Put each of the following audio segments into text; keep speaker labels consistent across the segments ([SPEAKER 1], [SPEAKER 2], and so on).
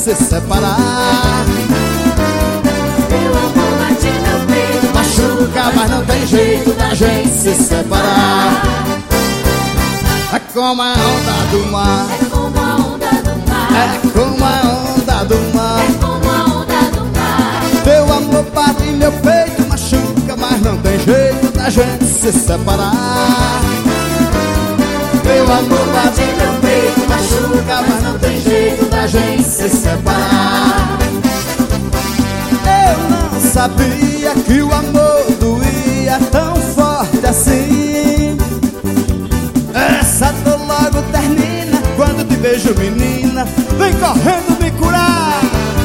[SPEAKER 1] se separar.
[SPEAKER 2] Teu amor bate no peito,
[SPEAKER 1] Machuca, mas não tem jeito da gente se separar. É como a onda do mar,
[SPEAKER 2] é como a onda do mar,
[SPEAKER 1] é como a onda do mar.
[SPEAKER 2] é como a onda do mar.
[SPEAKER 1] Teu amor bate em meu peito, machuca, mas não tem jeito da gente se separar. Teu amor bate em meu peito, machuca, mas não tem jeito da gente se separar. Eu não sabia que o amor doía tão forte assim. Essa dor logo termina quando te vejo, menina, vem correndo me curar.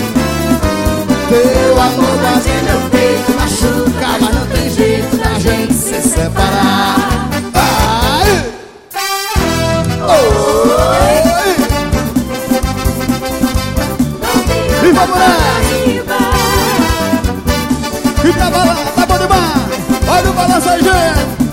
[SPEAKER 1] Teu amor bate em meu peito, machuca, mas não tem jeito da gente se separar. Ai! Oi! E vamos lá! E tá balando, tá bom demais! Olha o balanço aí, gente!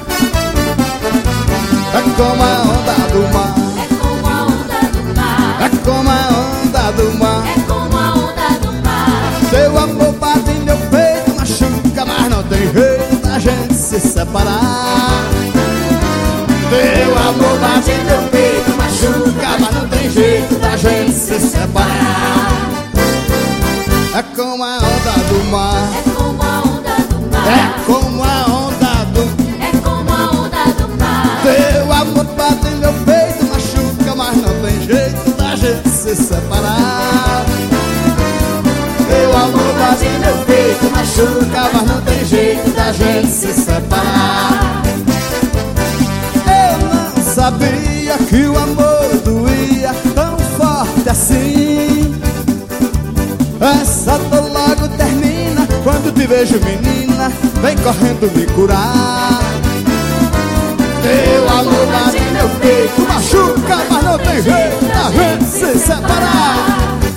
[SPEAKER 1] É como a onda do mar,
[SPEAKER 2] É como a onda do mar,
[SPEAKER 1] é como a onda do mar.
[SPEAKER 2] é como a onda do mar.
[SPEAKER 1] Teu amor bate em meu peito, machuca, mas não tem jeito da gente se separar. Teu amor bate em meu peito, machuca, mas não tem jeito da gente se separar. É como a onda do mar,
[SPEAKER 2] É como a onda do mar,
[SPEAKER 1] é como a onda do...
[SPEAKER 2] é como a onda do mar.
[SPEAKER 1] Teu amor bate em meu peito, machuca, mas não tem jeito da gente se separar. Teu amor bate em meu peito, machuca, mas não tem jeito da gente se separar. Eu não sabia que o amor doía tão forte assim. Essa dor logo termina quando te vejo, menina, vem correndo me curar. Teu amor bate em meu peito, machuca, mas não tem jeito da gente se separar.